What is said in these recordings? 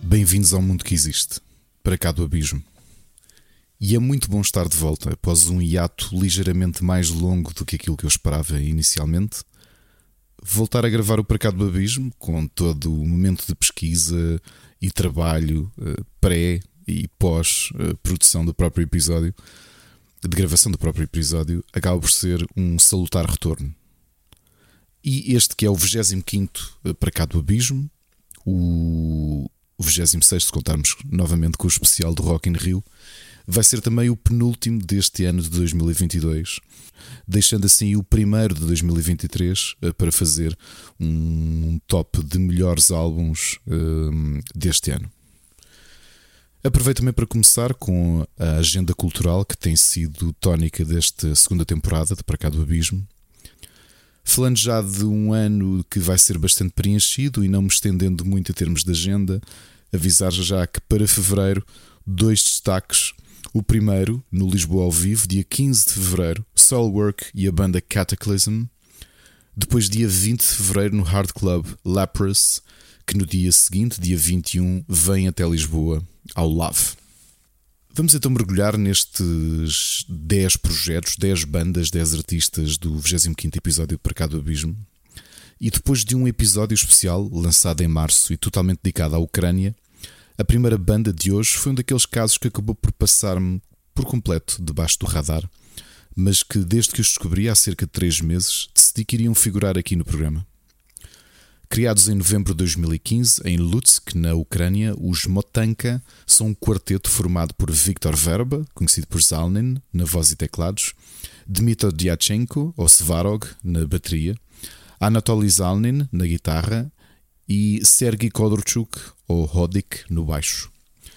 Bem-vindos ao mundo que existe, para cá do abismo. E é muito bom estar de volta após um hiato ligeiramente mais longo do que aquilo que eu esperava inicialmente. Voltar a gravar o Para Cá do Abismo, com todo o momento de pesquisa e trabalho pré e pós-produção do próprio episódio, de gravação do próprio episódio, acaba por ser um salutar retorno. E este que é o 25º Para Cá do Abismo, o 26º, se contarmos novamente com o especial do Rock in Rio, vai ser também o penúltimo deste ano de 2022, deixando assim o primeiro de 2023 para fazer um top de melhores álbuns deste ano. Aproveito também para começar com a agenda cultural que tem sido tónica desta segunda temporada de Para Cá do Abismo. Falando já de um ano que vai ser bastante preenchido e não me estendendo muito em termos de agenda, avisar já que para fevereiro 2 destaques. O primeiro, no Lisboa ao vivo, dia 15 de fevereiro, Soilwork e a banda Cataclysm. Depois dia 20 de fevereiro no Hard Club Lapras, que no dia seguinte, dia 21, vem até Lisboa ao Love. Vamos então mergulhar nestes 10 projetos, 10 bandas, 10 artistas do 25º episódio de Para Cá do Abismo. E depois de um episódio especial, lançado em março e totalmente dedicado à Ucrânia, a primeira banda de hoje foi um daqueles casos que acabou por passar-me por completo debaixo do radar, mas que desde que os descobri há cerca de 3 meses, decidi que iriam figurar aqui no programa. Criados em novembro de 2015 em Lutsk, na Ucrânia, os Motanka são um quarteto formado por Viktor Verba, conhecido por Zalnin, na voz e teclados, Dmitry Dyachenko, ou Svarog, na bateria, Anatoly Zalnin, na guitarra, e Sergei Kodorchuk, ou Hodik, no baixo.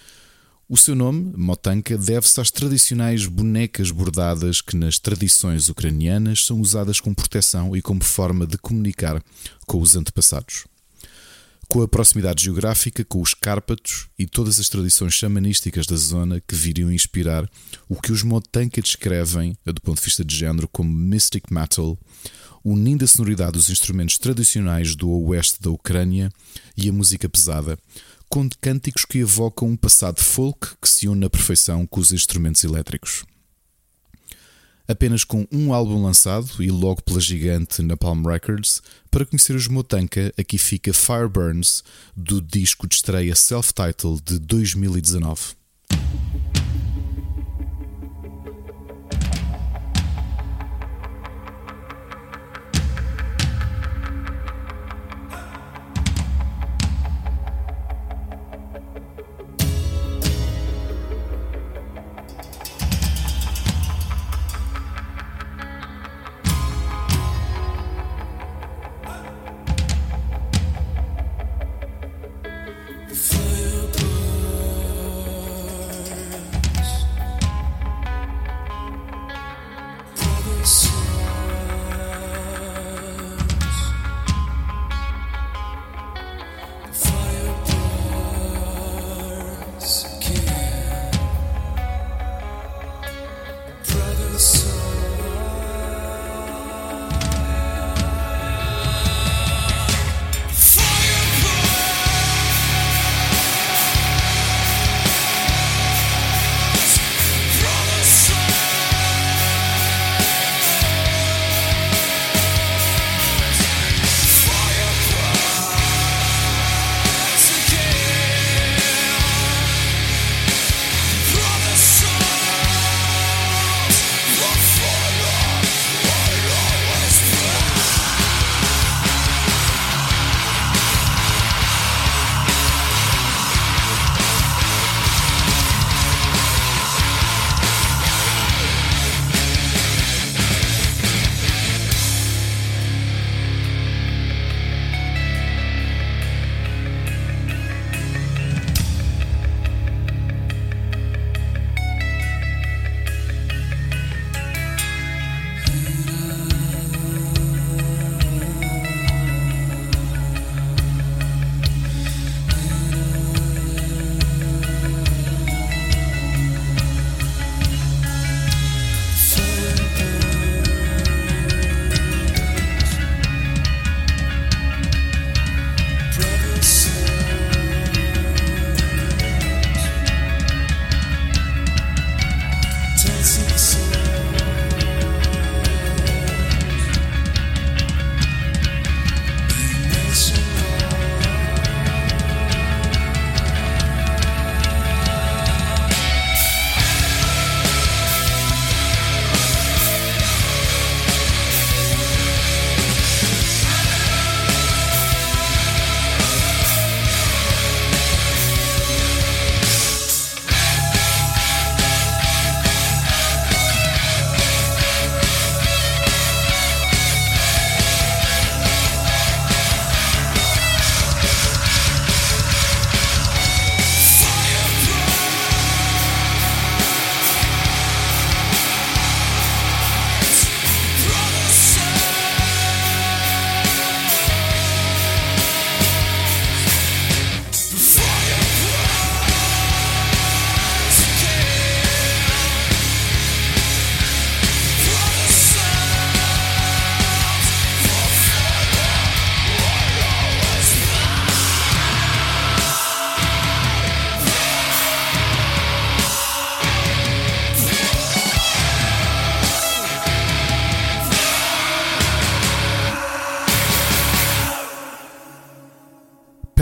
O seu nome, Motanka, deve-se às tradicionais bonecas bordadas que nas tradições ucranianas são usadas como proteção e como forma de comunicar com os antepassados. Com a proximidade geográfica com os Cárpatos e todas as tradições xamanísticas da zona que viriam inspirar o que os Motanka descrevem, do ponto de vista de género, como Mystic Metal, unindo a sonoridade dos instrumentos tradicionais do oeste da Ucrânia e a música pesada, com cânticos que evocam um passado folk que se une na perfeição com os instrumentos elétricos. Apenas com um álbum lançado e logo pela gigante Napalm Records, para conhecer os Motanka, aqui fica Fireburns, do disco de estreia Self-Titled de 2019.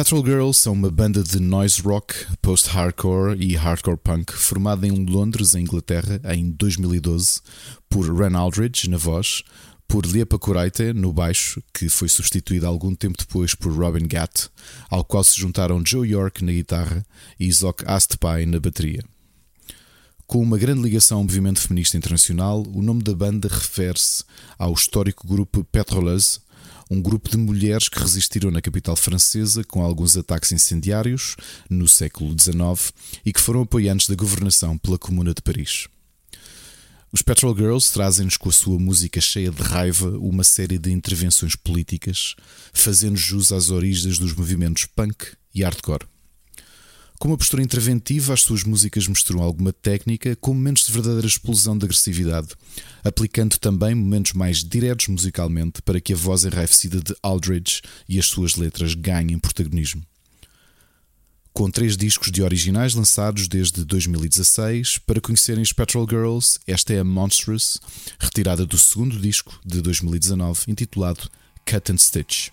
Petrol Girls são uma banda de noise rock, post-hardcore e hardcore punk formada em Londres, em Inglaterra, em 2012, por Ren Aldridge na voz, por Liepa Koraite no baixo, que foi substituído algum tempo depois por Robin Gatt, ao qual se juntaram Joe York na guitarra e Zok Astpai na bateria. Com uma grande ligação ao movimento feminista internacional, o nome da banda refere-se ao histórico grupo Pétroleuses, um grupo de mulheres que resistiram na capital francesa com alguns ataques incendiários no século XIX e que foram apoiantes da governação pela Comuna de Paris. Os Petrol Girls trazem-nos com a sua música cheia de raiva uma série de intervenções políticas, fazendo jus às origens dos movimentos punk e hardcore. Com uma postura interventiva, as suas músicas misturam alguma técnica com momentos de verdadeira explosão de agressividade, aplicando também momentos mais diretos musicalmente para que a voz enraivecida de Aldridge e as suas letras ganhem protagonismo. Com 3 discos de originais lançados desde 2016, para conhecerem os Petrol Girls, esta é a Monstrous, retirada do segundo disco de 2019, intitulado Cut and Stitch.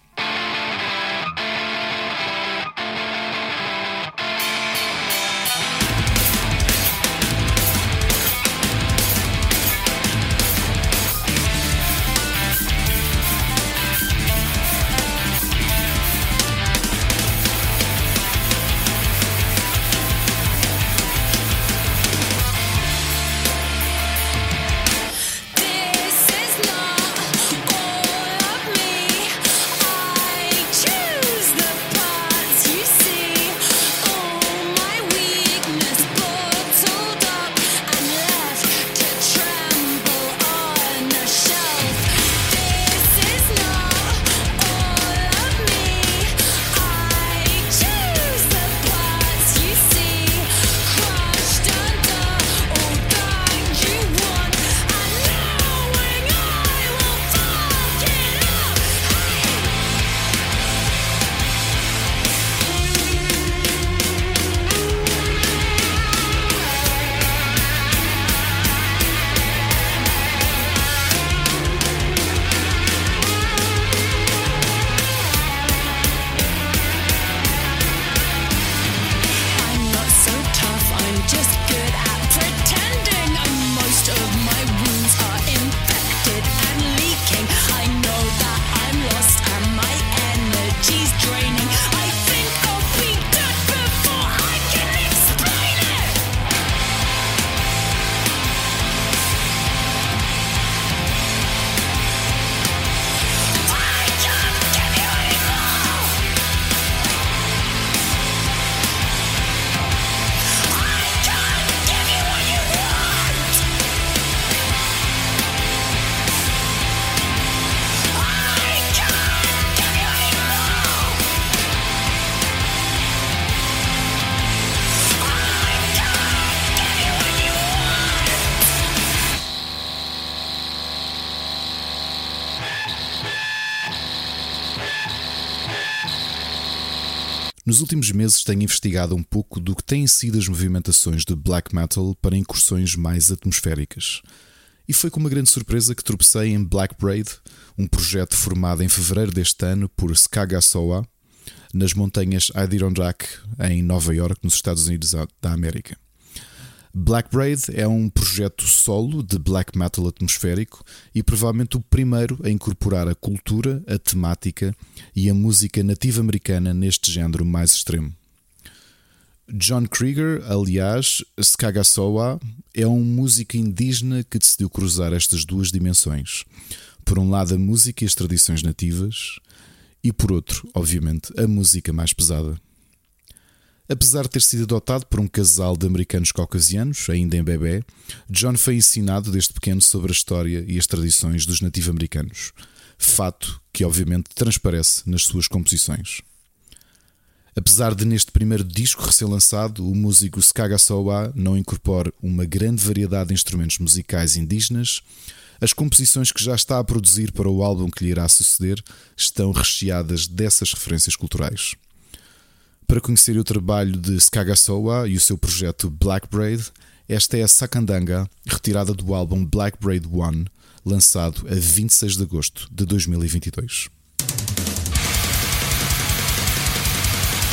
Nos últimos meses tenho investigado um pouco do que têm sido as movimentações de black metal para incursões mais atmosféricas. E foi com uma grande surpresa que tropecei em Black Braid, um projeto formado em fevereiro deste ano por Skagasowa, nas montanhas Adirondack, em Nova Iorque, nos Estados Unidos da América. Black Braid é um projeto solo de black metal atmosférico e provavelmente o primeiro a incorporar a cultura, a temática e a música nativa americana neste género mais extremo. John Krieger, aliás, Skagasowa, é um músico indígena que decidiu cruzar estas duas dimensões. Por um lado a música e as tradições nativas e por outro, obviamente, a música mais pesada. Apesar de ter sido adotado por um casal de americanos caucasianos, ainda em bebé, John foi ensinado desde pequeno sobre a história e as tradições dos nativo-americanos, fato que obviamente transparece nas suas composições. Apesar de neste primeiro disco recém-lançado o músico Skagasowa não incorpore uma grande variedade de instrumentos musicais indígenas, as composições que já está a produzir para o álbum que lhe irá suceder estão recheadas dessas referências culturais. Para conhecer o trabalho de Skagasowa e o seu projeto Black Braid, esta é a Sakandanga, retirada do álbum Black Braid 1, lançado a 26 de agosto de 2022.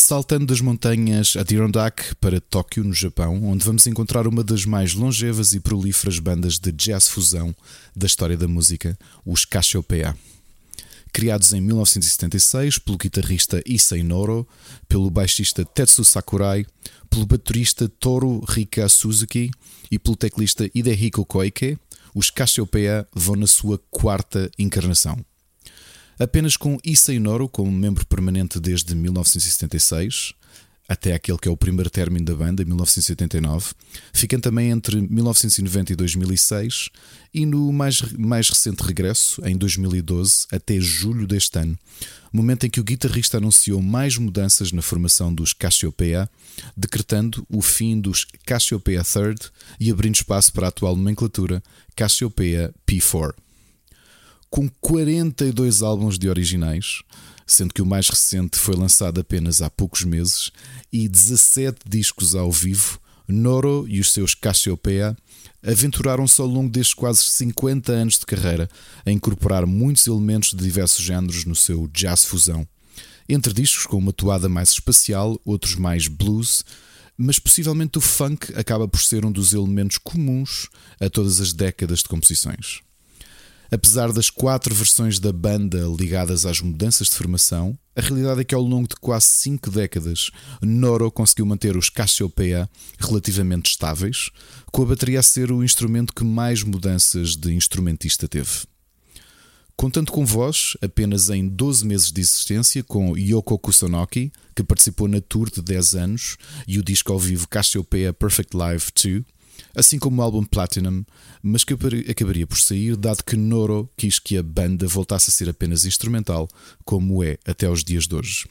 saltando das montanhas Adirondack para Tóquio, no Japão, onde vamos encontrar uma das mais longevas e prolíferas bandas de jazz fusão da história da música, os Cassiopeia. Criados em 1976 pelo guitarrista Issei Noro, pelo baixista Tetsu Sakurai, pelo baterista Toru Rika Suzuki e pelo teclista Hidehiko Koike, os Cassiopeia vão na sua quarta encarnação. Apenas com Issei Noro como membro permanente desde 1976, até aquele que é o primeiro término da banda, em 1989, ficando também entre 1990 e 2006, e no mais recente regresso, em 2012, até julho deste ano, momento em que o guitarrista anunciou mais mudanças na formação dos Cassiopeia, decretando o fim dos Cassiopeia Third e abrindo espaço para a atual nomenclatura Cassiopeia P4. Com 42 álbuns de originais, sendo que o mais recente foi lançado apenas há poucos meses, e 17 discos ao vivo, Noro e os seus Cassiopeia aventuraram-se ao longo destes quase 50 anos de carreira a incorporar muitos elementos de diversos géneros no seu jazz fusão. Entre discos com uma toada mais espacial, outros mais blues, mas possivelmente o funk acaba por ser um dos elementos comuns a todas as décadas de composições. Apesar das 4 versões da banda ligadas às mudanças de formação, a realidade é que ao longo de quase 5 décadas, Noro conseguiu manter os Cassiopeia relativamente estáveis, com a bateria a ser o instrumento que mais mudanças de instrumentista teve. Contando com voz, apenas em 12 meses de existência, com Yoko Kusunoki, que participou na tour de 10 anos, e o disco ao vivo Cassiopeia Perfect Live 2, assim como o álbum Platinum, mas que acabaria por sair dado que Noro quis que a banda voltasse a ser apenas instrumental, como é até aos dias de hoje.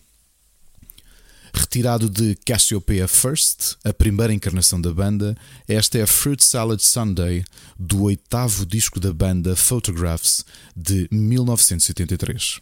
Retirado de Cassiopeia First, a primeira encarnação da banda, esta é a Fruit Salad Sunday, do 8º disco da banda Photographs, de 1983.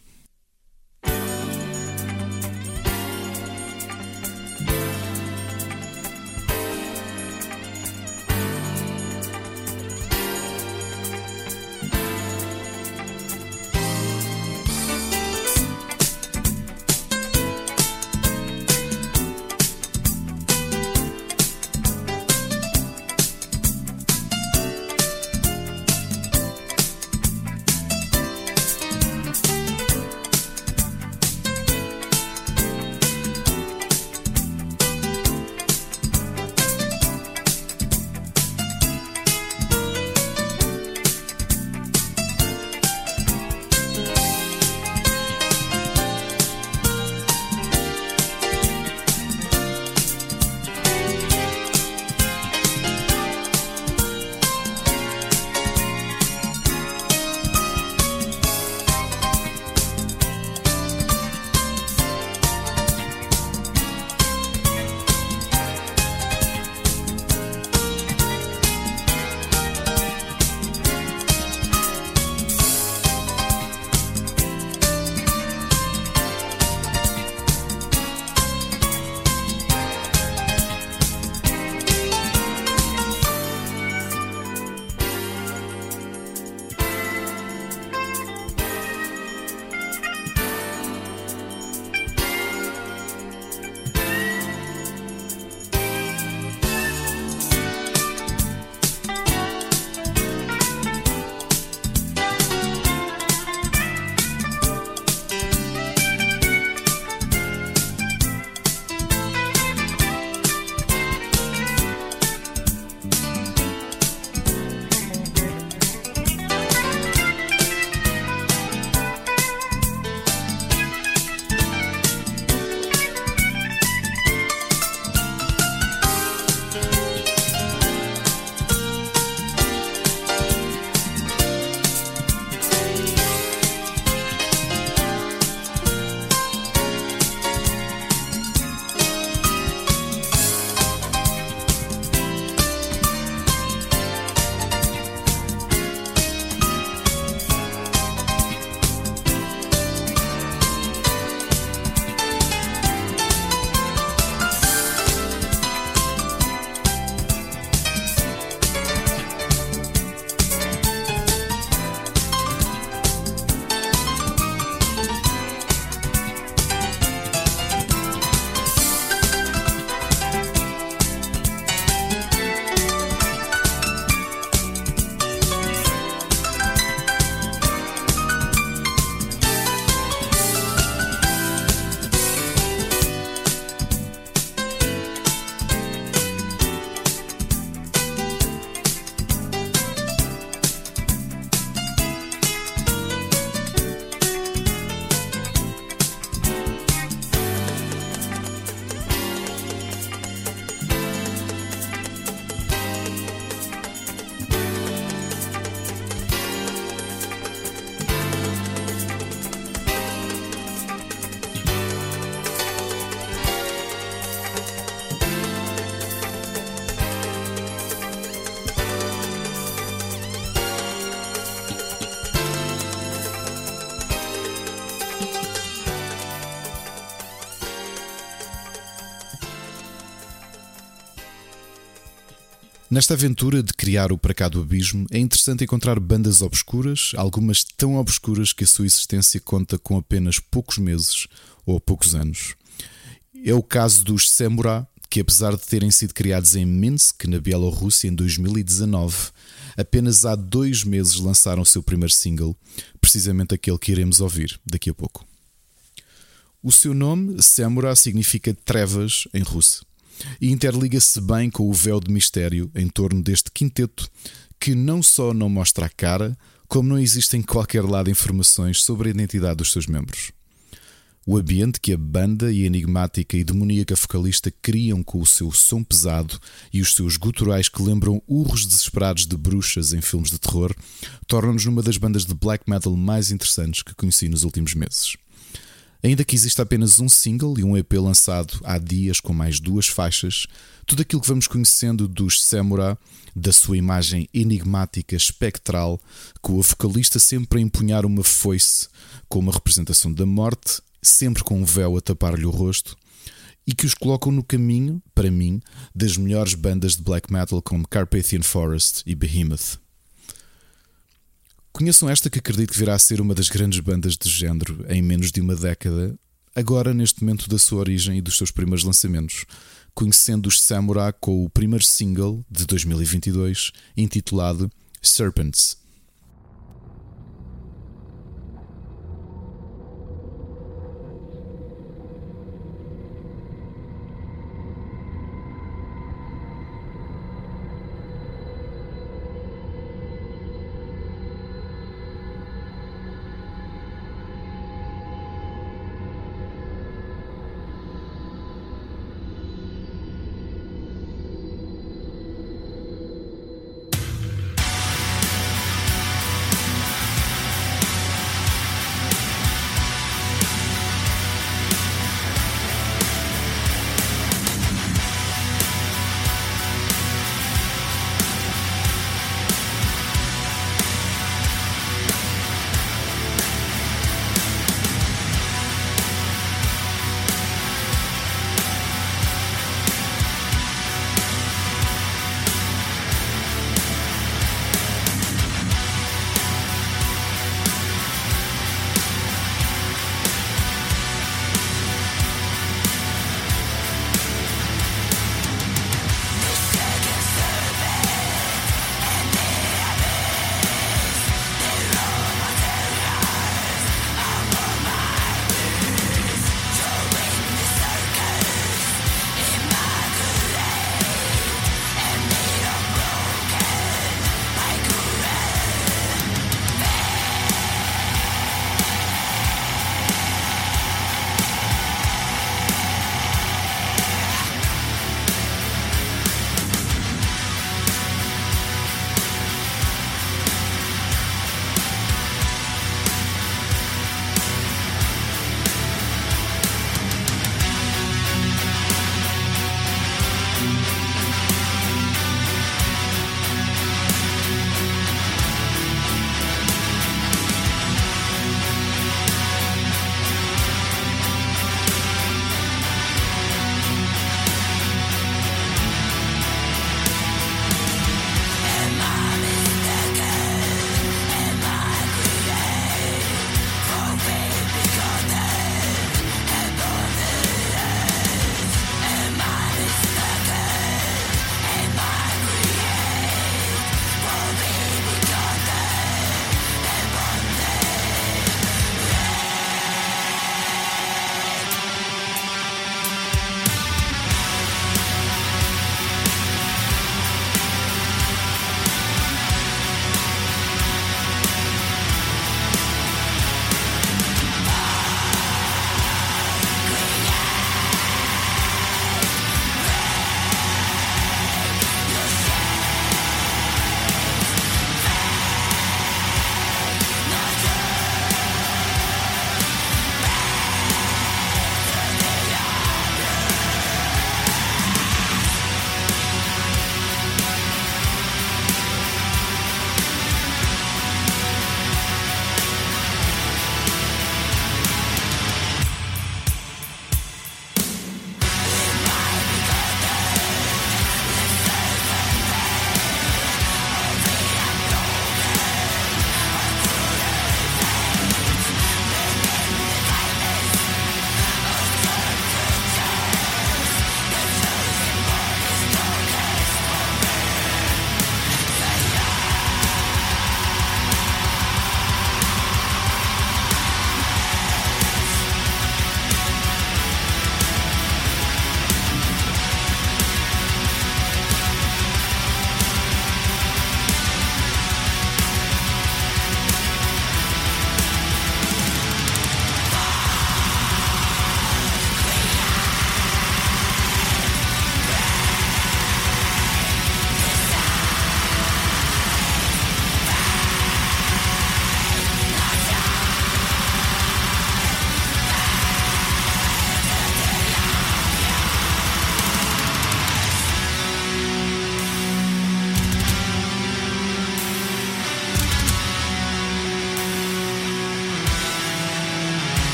Nesta aventura de criar o Para Cá do Abismo, é interessante encontrar bandas obscuras, algumas tão obscuras que a sua existência conta com apenas poucos meses ou poucos anos. É o caso dos Samurai, que apesar de terem sido criados em Minsk, na Bielorrússia, em 2019, apenas há 2 meses lançaram o seu primeiro single, precisamente aquele que iremos ouvir daqui a pouco. O seu nome, Samurai, significa trevas em russo e interliga-se bem com o véu de mistério em torno deste quinteto, que não só não mostra a cara, como não existe em qualquer lado informações sobre a identidade dos seus membros. O ambiente que a banda e a enigmática e demoníaca vocalista criam com o seu som pesado e os seus guturais que lembram urros desesperados de bruxas em filmes de terror tornam-nos numa das bandas de black metal mais interessantes que conheci nos últimos meses. Ainda que exista apenas um single e um EP lançado há dias com mais 2 faixas, tudo aquilo que vamos conhecendo dos Samurai, da sua imagem enigmática, espectral, com a vocalista sempre a empunhar uma foice com uma representação da morte, sempre com um véu a tapar-lhe o rosto, e que os colocam no caminho, para mim, das melhores bandas de black metal como Carpathian Forest e Behemoth. Conheçam esta que acredito que virá a ser uma das grandes bandas de género em menos de uma década, agora neste momento da sua origem e dos seus primeiros lançamentos, conhecendo os Samurai com o primeiro single de 2022, intitulado Serpents.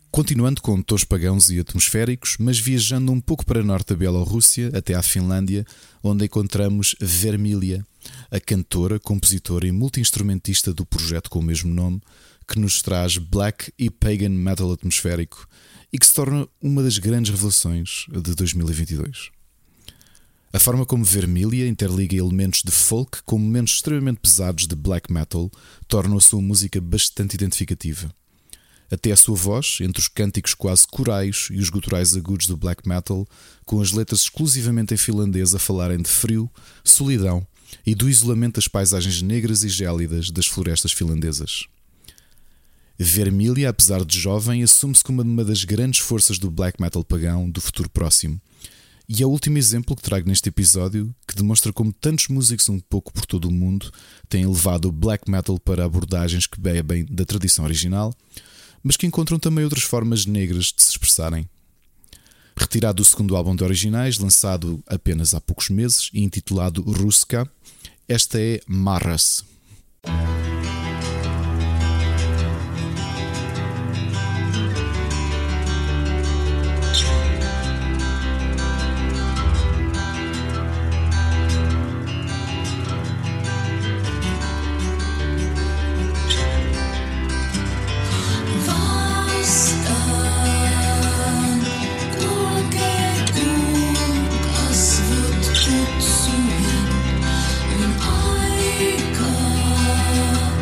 Continuando com tons pagãos e atmosféricos, mas viajando um pouco para norte da Bielorrússia até à Finlândia, onde encontramos Vermília, a cantora, compositora e multi-instrumentista do projeto com o mesmo nome, que nos traz black e pagan metal atmosférico e que se torna uma das grandes revelações de 2022. A forma como Vermília interliga elementos de folk com momentos extremamente pesados de black metal torna a sua música bastante identificativa. Até a sua voz, entre os cânticos quase corais e os guturais agudos do black metal, com as letras exclusivamente em finlandês a falarem de frio, solidão e do isolamento das paisagens negras e gélidas das florestas finlandesas. Vermília, apesar de jovem, assume-se como uma das grandes forças do black metal pagão do futuro próximo. E é o último exemplo que trago neste episódio, que demonstra como tantos músicos um pouco por todo o mundo têm levado o black metal para abordagens que bebem da tradição original, mas que encontram também outras formas negras de se expressarem. Retirado do segundo álbum de originais, lançado apenas há poucos meses e intitulado Ruska, esta é Marras. Kutsujen, min aika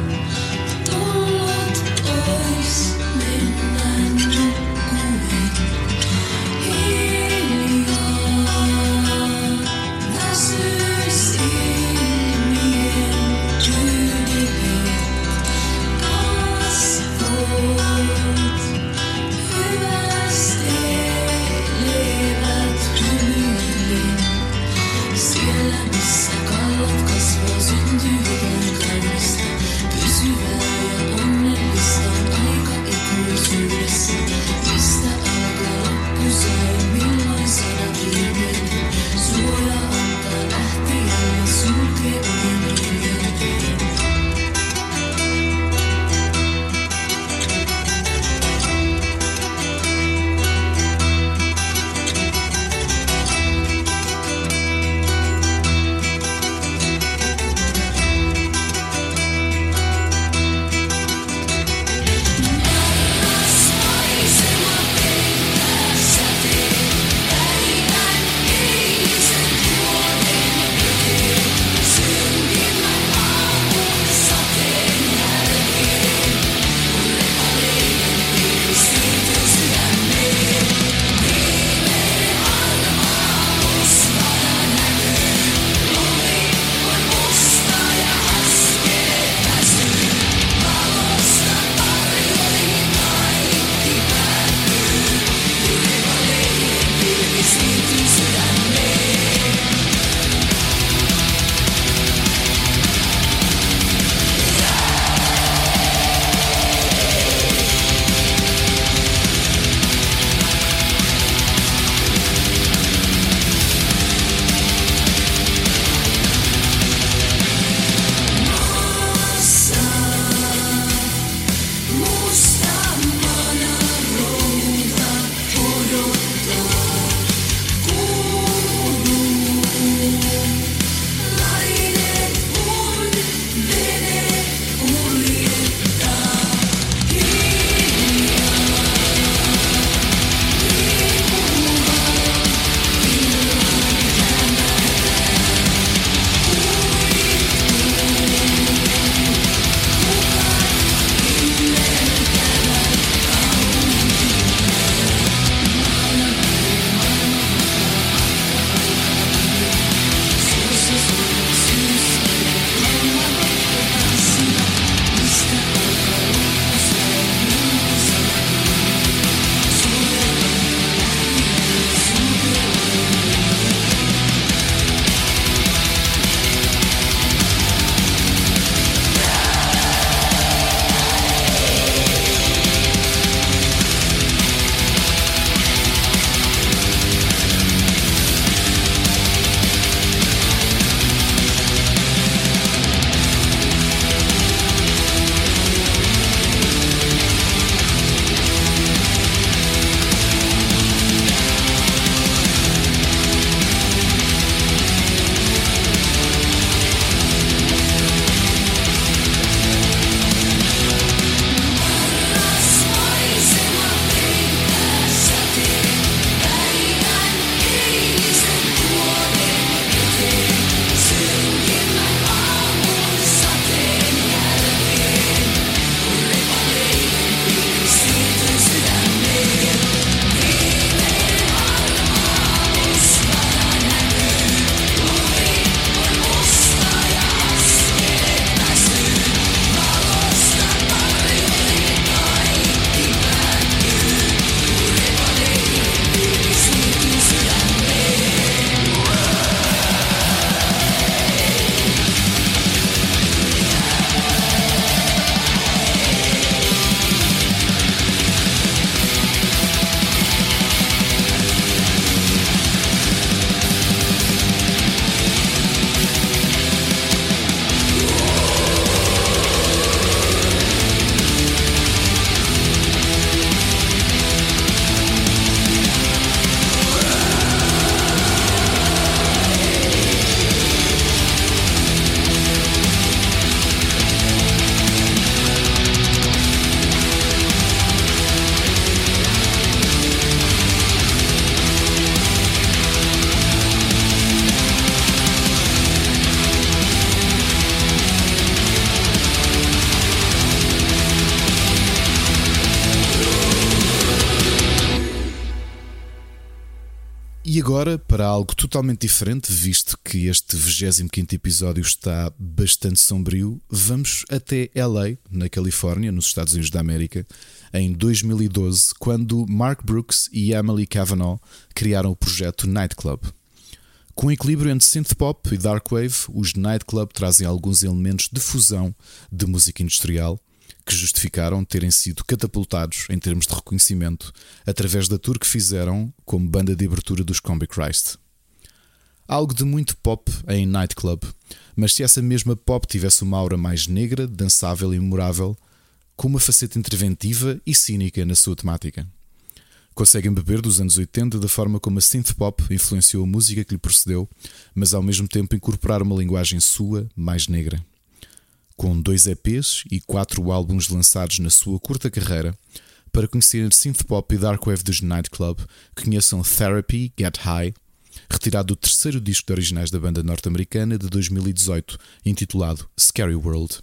E agora, para algo totalmente diferente, visto que este 25º episódio está bastante sombrio, vamos até LA, na Califórnia, nos Estados Unidos da América, em 2012, quando Mark Brooks e Emily Cavanaugh criaram o projeto Nightclub. Com um equilíbrio entre synthpop e darkwave, os Nightclub trazem alguns elementos de fusão de música industrial que justificaram terem sido catapultados em termos de reconhecimento através da tour que fizeram como banda de abertura dos Combi Christ. Algo de muito pop em Nightclub, mas se essa mesma pop tivesse uma aura mais negra, dançável e memorável, com uma faceta interventiva e cínica na sua temática. Conseguem beber dos anos 80 da forma como a synthpop influenciou a música que lhe precedeu, mas ao mesmo tempo incorporar uma linguagem sua, mais negra. Com 2 EPs e 4 álbuns lançados na sua curta carreira, para conhecerem synthpop e darkwave dos Nightclub, conheçam Therapy, Get High, retirado do terceiro disco de originais da banda norte-americana de 2018, intitulado Scary World.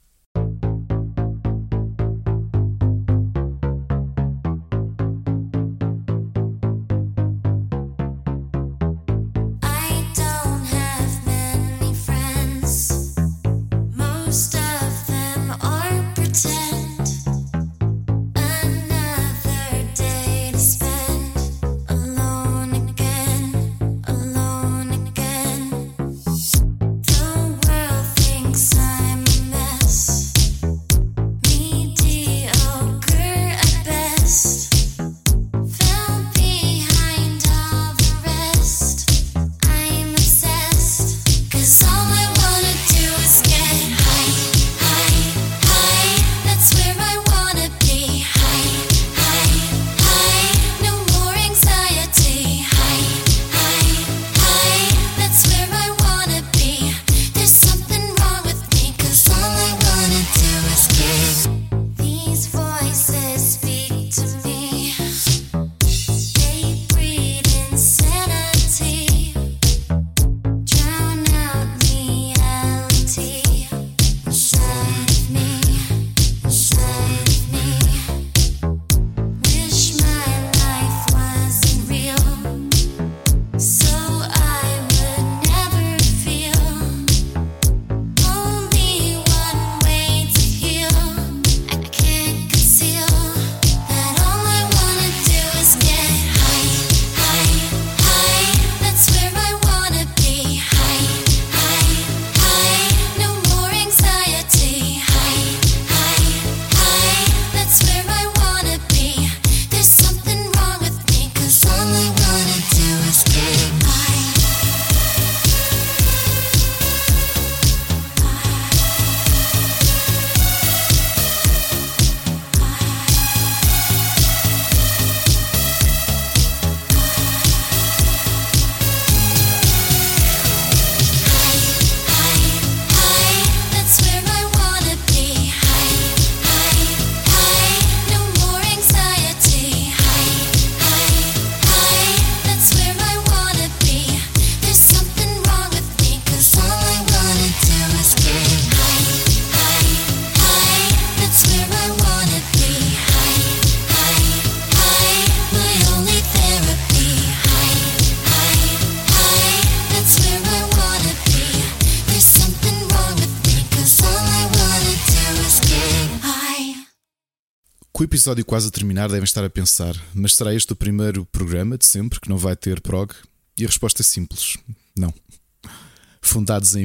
Com o episódio quase a terminar, devem estar a pensar: mas será este o primeiro programa de sempre que não vai ter prog? E a resposta é simples: não. Fundados em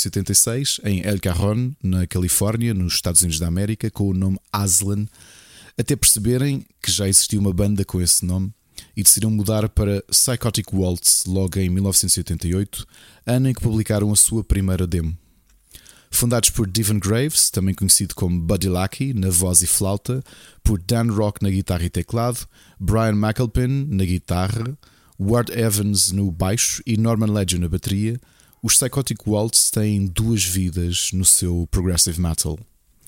1986 em El Cajon, na Califórnia, nos Estados Unidos da América, com o nome Aslan, até perceberem que já existia uma banda com esse nome e decidiram mudar para Psychotic Waltz logo em 1988, ano em que publicaram a sua primeira demo. Fundados por Devon Graves, também conhecido como Buddy Lucky, na voz e flauta, por Dan Rock na guitarra e teclado, Brian McAlpin na guitarra, Ward Evans no baixo e Norman Legend na bateria, os Psychotic Waltz têm 2 vidas no seu progressive metal.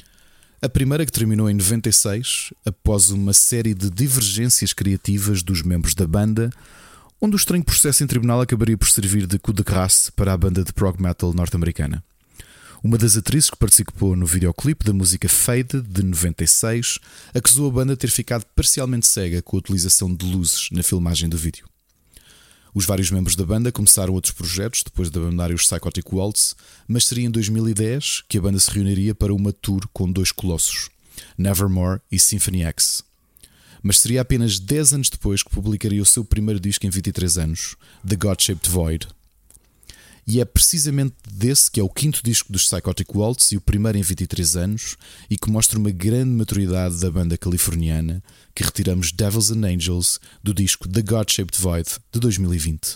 A primeira, que terminou em 96, após uma série de divergências criativas dos membros da banda, onde o estranho processo em tribunal acabaria por servir de coup de grâce para a banda de prog metal norte-americana. Uma das atrizes que participou no videoclipe da música Fade, de 96, acusou a banda de ter ficado parcialmente cega com a utilização de luzes na filmagem do vídeo. Os vários membros da banda começaram outros projetos depois de abandonarem os Psychotic Waltz, mas seria em 2010 que a banda se reuniria para uma tour com dois colossos, Nevermore e Symphony X. Mas seria apenas 10 anos depois que publicaria o seu primeiro disco em 23 anos, The God-Shaped Void. E é precisamente desse que é o quinto disco dos Psychotic Waltz e o primeiro em 23 anos, e que mostra uma grande maturidade da banda californiana, que retiramos Devils and Angels do disco The God-Shaped Void de 2020.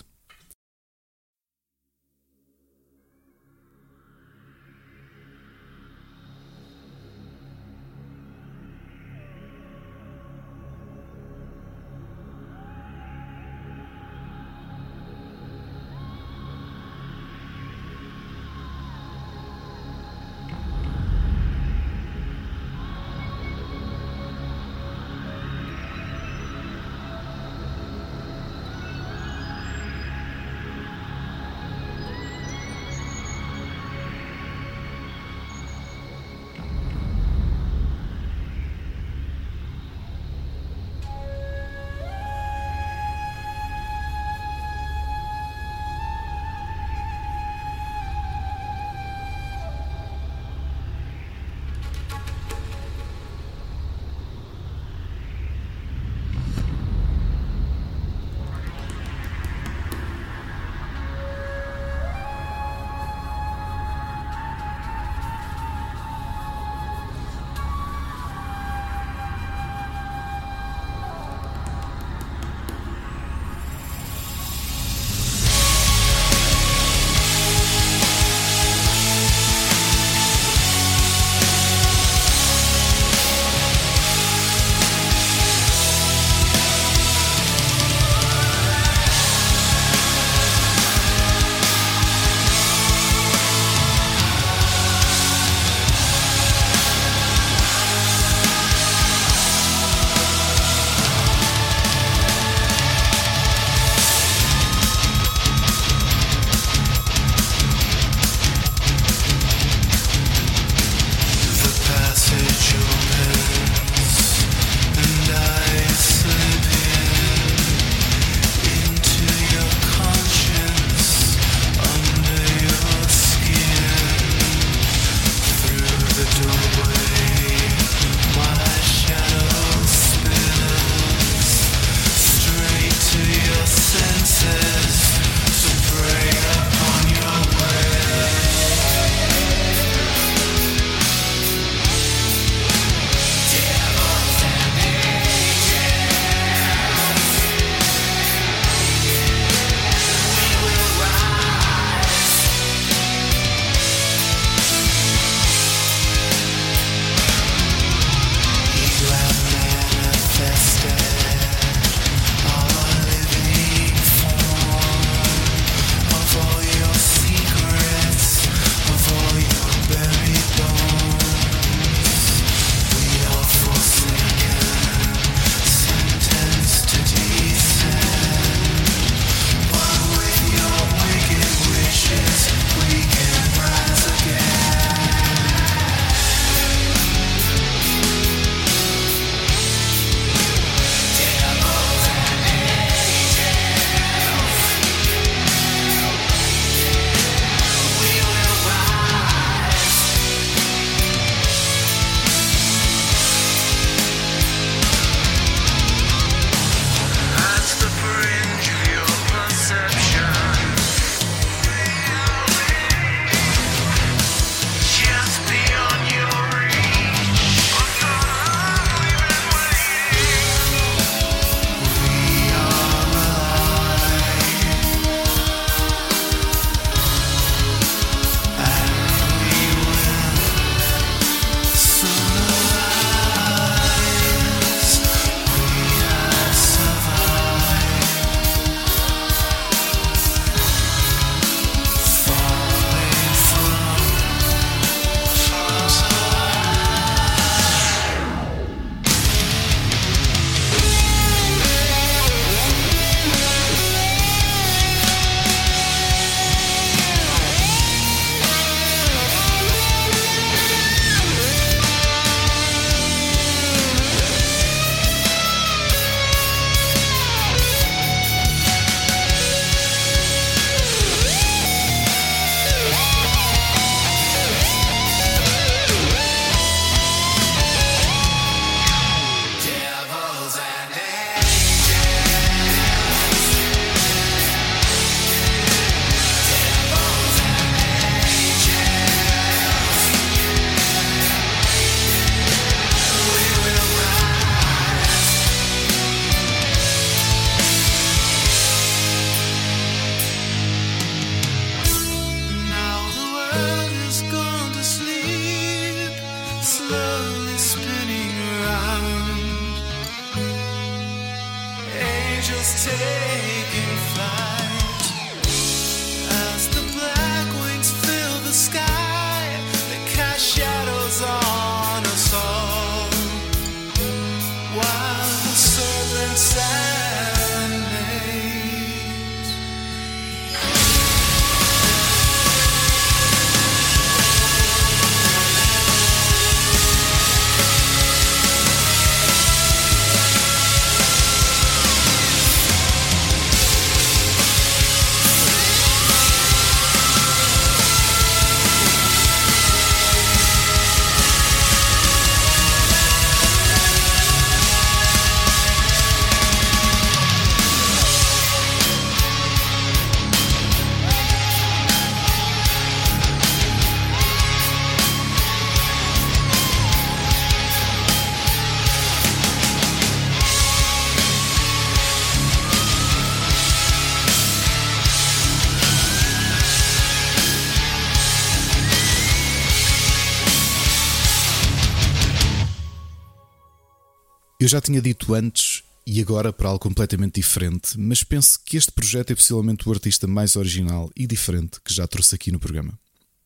Eu já tinha dito antes e agora para algo completamente diferente, mas penso que este projeto é possivelmente o artista mais original e diferente que já trouxe aqui no programa.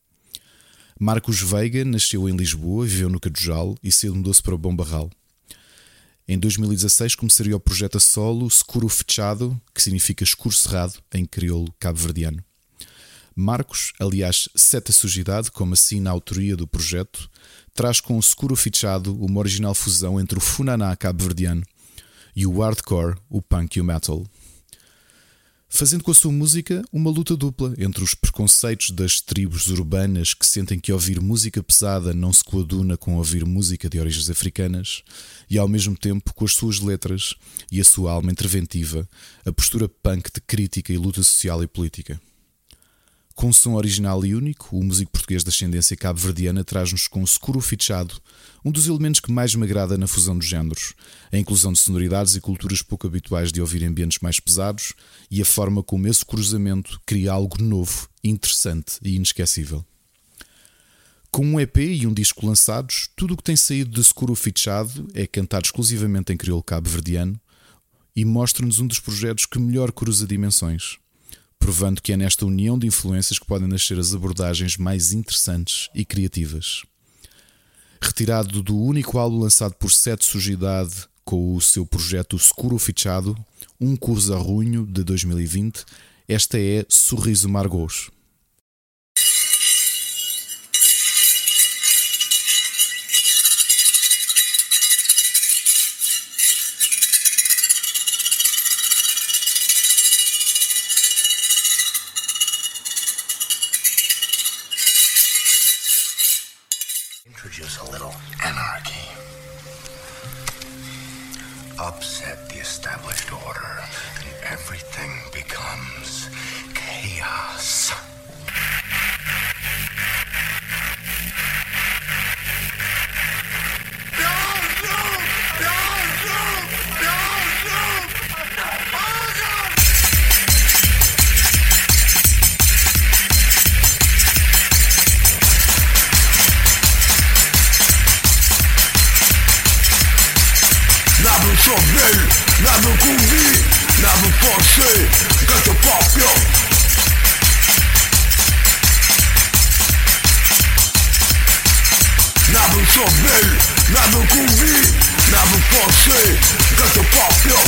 Marcos Veiga nasceu em Lisboa, viveu no Cadujal e cedo mudou-se para o Bom Barral. Em 2016 começaria o projeto a solo Escuro Fechado, que significa escuro cerrado em crioulo cabo-verdiano. Marcos, aliás, Seta Sujidade, como assina a autoria do projeto, traz com o Escuro Fechado uma original fusão entre o funaná cabo-verdiano e o hardcore, o punk e o metal. Fazendo com a sua música uma luta dupla entre os preconceitos das tribos urbanas que sentem que ouvir música pesada não se coaduna com ouvir música de origens africanas e ao mesmo tempo com as suas letras e a sua alma interventiva, a postura punk de crítica e luta social e política. Com um som original e único, o músico português de ascendência cabo-verdiana traz-nos com o Escuro Fechado um dos elementos que mais me agrada na fusão dos géneros, a inclusão de sonoridades e culturas pouco habituais de ouvir ambientes mais pesados e a forma como esse cruzamento cria algo novo, interessante e inesquecível. Com um EP e um disco lançados, tudo o que tem saído de Escuro Fechado é cantado exclusivamente em crioulo cabo-verdiano e mostra-nos um dos projetos que melhor cruza dimensões, provando que é nesta união de influências que podem nascer as abordagens mais interessantes e criativas. Retirado do único álbum lançado por Seta Sujidade com o seu projeto Escuro Fechado, Um Curso a Runho, de 2020, esta é Sorriso Margós. Introduce a little anarchy. Upset the established order, and everything becomes chaos. Nada convi, nada pode ser, canta papel. Nada saber, nada convi, nada pode ser, canta papel.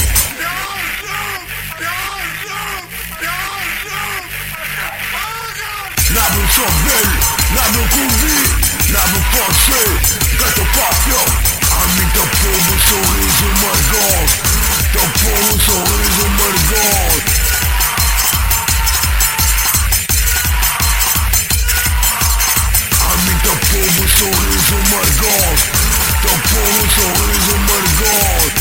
Nada saber, nada convi, nada pode ser, canta papel. A mim tá povo, sorriso margoso. Tá povo, sorriso margoso. A mim tá povo, sorriso margoso. Tá povo, sorriso margoso.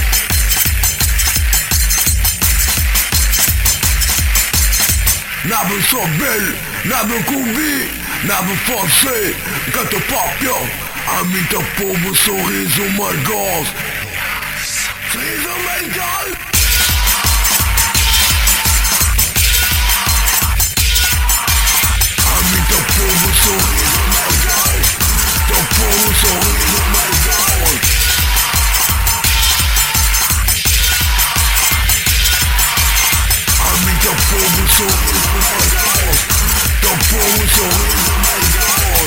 Nada saber, nada convi, nada pode ser, canta papel. A mim tá povo, sorriso margoso. Sorriso margoso. A mim tá povo, sorriso margoso. Tá povo, sorriso margoso. sorriso mais tão bom um sorriso mais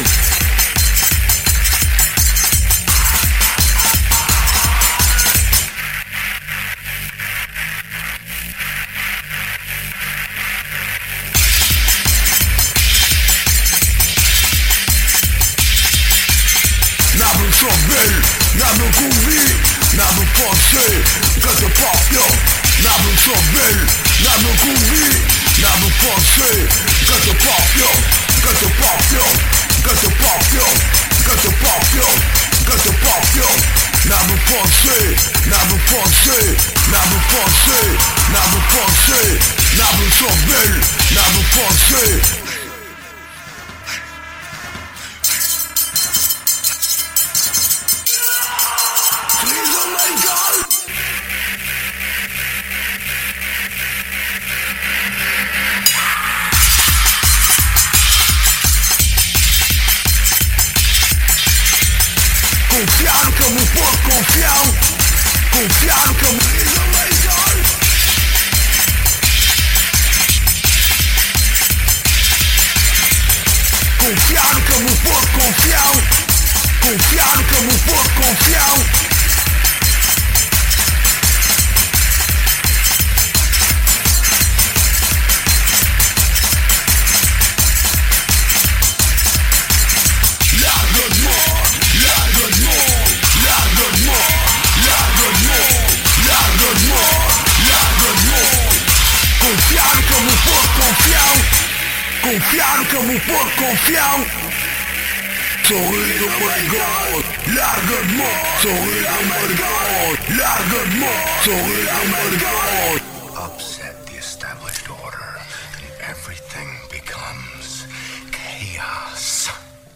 N'avons convie, n'avons pensé, que te partions, n'avons sauvé, n'avons convie, n'avons pensé, que te partions, que te partions, que te partions, que te partions, que te partions, n'avons pensé, n'avons pensé, n'avons pensé, n'avons pensé, n'avons sauvé, n'avons pensé. Confiar que eu me posso confiar. Confiar que eu me confiar que eu me posso confiar. Confiar que eu me posso confiar. Confiar que eu me posso confiar. Confiar que eu me posso confiar. Sorriso amargado, larga-me. Sorriso amargado, larga-me. Sorriso amargado. Upset the established order, and everything becomes chaos.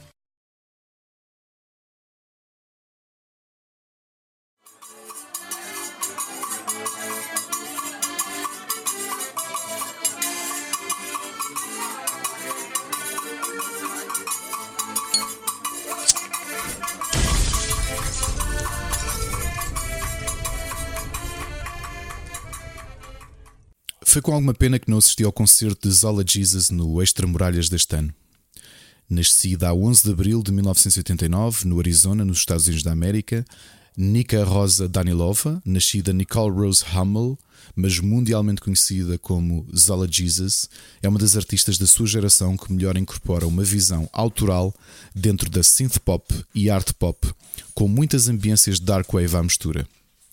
Foi com alguma pena que não assisti ao concerto de Zola Jesus no Extra Muralhas deste ano. Nascida a 11 de abril de 1989, no Arizona, nos Estados Unidos da América, Nika Rosa Danilova, nascida Nicole Rose Hummel, mas mundialmente conhecida como Zola Jesus, é uma das artistas da sua geração que melhor incorpora uma visão autoral dentro da synth pop e art pop, com muitas ambiências de dark wave à mistura.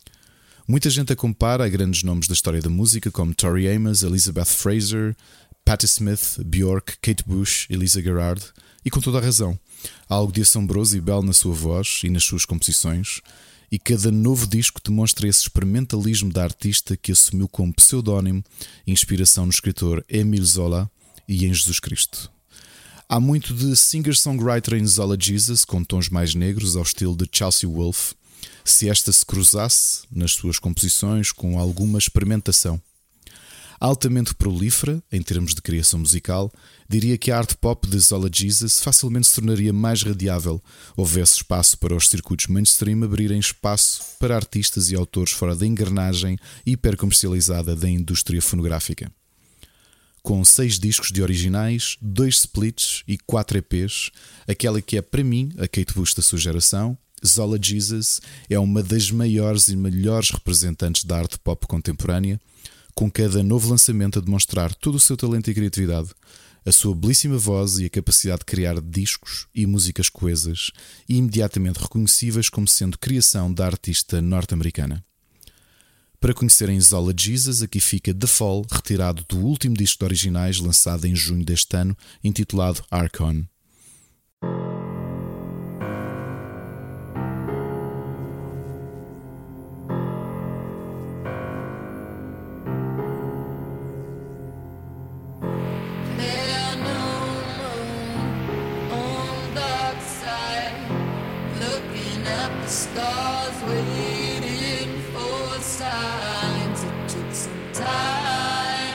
Muita gente a compara a grandes nomes da história da música como Tori Amos, Elizabeth Fraser, Patti Smith, Bjork, Kate Bush, Elisa Gerard, e com toda a razão. Há algo de assombroso e belo na sua voz e nas suas composições, e cada novo disco demonstra esse experimentalismo da artista que assumiu como pseudónimo inspiração no escritor Émile Zola e em Jesus Cristo. Há muito de singer-songwriter em Zola Jesus, com tons mais negros ao estilo de Chelsea Wolfe, se esta se cruzasse nas suas composições com alguma experimentação. Altamente prolífera em termos de criação musical, diria que a art pop de Zola Jesus facilmente se tornaria mais radiável, houvesse espaço para os circuitos mainstream abrirem espaço para artistas e autores fora da engrenagem hipercomercializada da indústria fonográfica. Com 6 discos de originais, 2 splits e 4 EPs, aquela que é para mim a Kate Bush da sua geração, Zola Jesus é uma das maiores e melhores representantes da arte pop contemporânea, com cada novo lançamento a demonstrar todo o seu talento e criatividade, a sua belíssima voz e a capacidade de criar discos e músicas coesas e imediatamente reconhecíveis como sendo criação da artista norte-americana. Para conhecerem Zola Jesus, aqui fica The Fall, retirado do último disco de originais lançado em junho deste ano, intitulado Archon.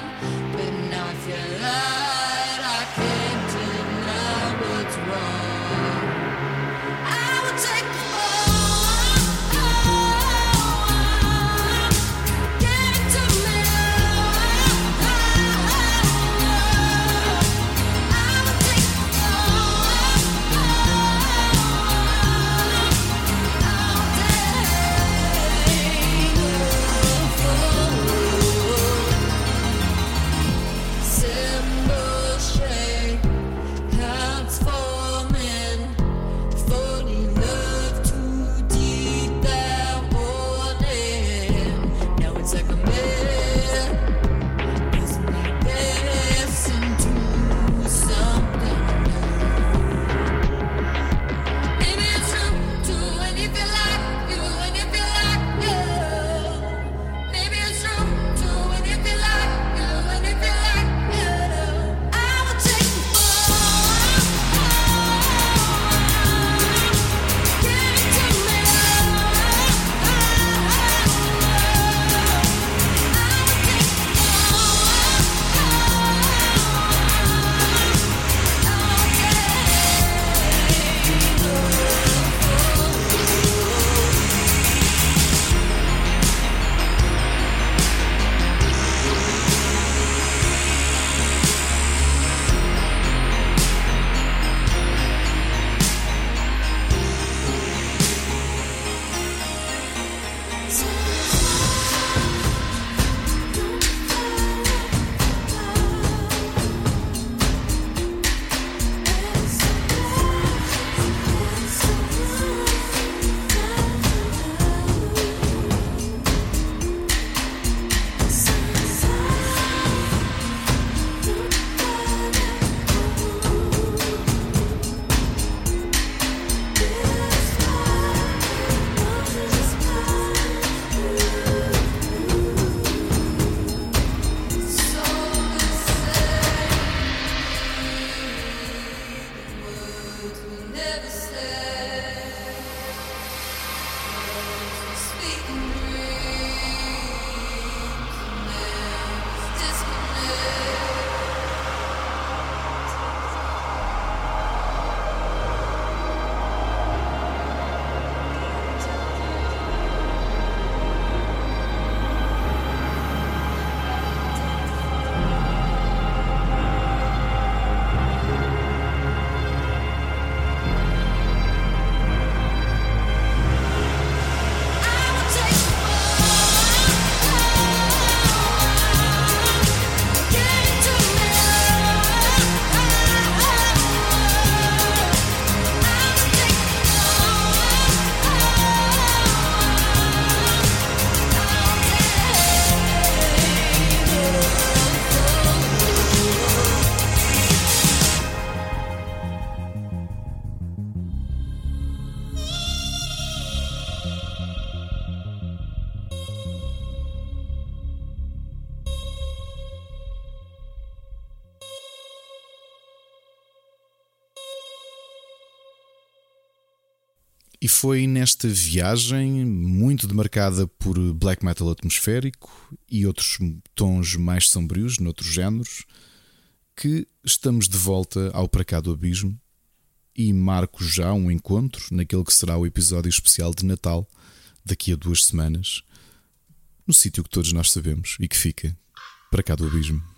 Wrong. E foi nesta viagem, muito demarcada por black metal atmosférico e outros tons mais sombrios, noutros géneros, que estamos de volta ao Para Cá do Abismo e marco já um encontro naquele que será o episódio especial de Natal, daqui a 2 semanas, no sítio que todos nós sabemos e que fica, Para Cá do Abismo.